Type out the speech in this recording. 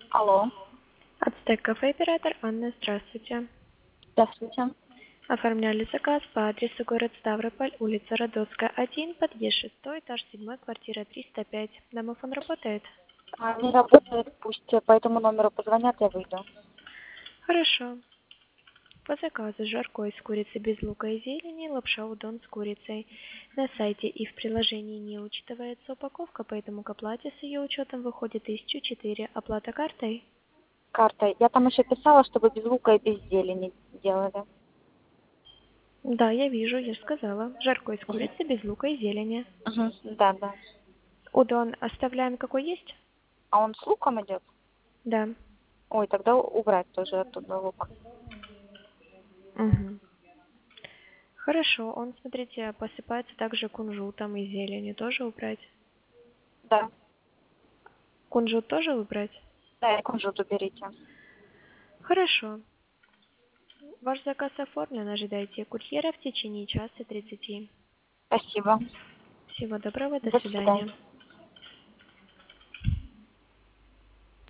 Алло, Ацтек кафе оператор Анна, здравствуйте. здравствуйте. Оформляли заказ по адресу город Ставрополь, улица Родоцкая, 1, подъезд 6, этаж 7, квартира 305. Домофон работает? Не работает, пусть по этому номеру позвонят, я выйду. Хорошо. По заказу жаркое с курицей без лука и зелени, лапша удон с курицей. На сайте и в приложении не учитывается упаковка, поэтому к оплате с ее учетом выходит 1004. Оплата картой? Картой. Я там еще писала, чтобы без лука и без зелени делали. Да, я вижу, я же сказала. Жаркое с Мгм. курицей без лука и зелени. Да, да. Удон оставляем какой есть? А он с луком идет? Да. Ой, тогда убрать тоже оттуда лук. Мгм. Хорошо, он, смотрите, посыпается также кунжутом и зеленью. Тоже убрать? Да. Кунжут тоже убрать? Да, и кунжут уберите. Хорошо. Ваш заказ оформлен. Ожидайте курьера в течение часа 30. Спасибо. Всего доброго, до До свидания. свидания.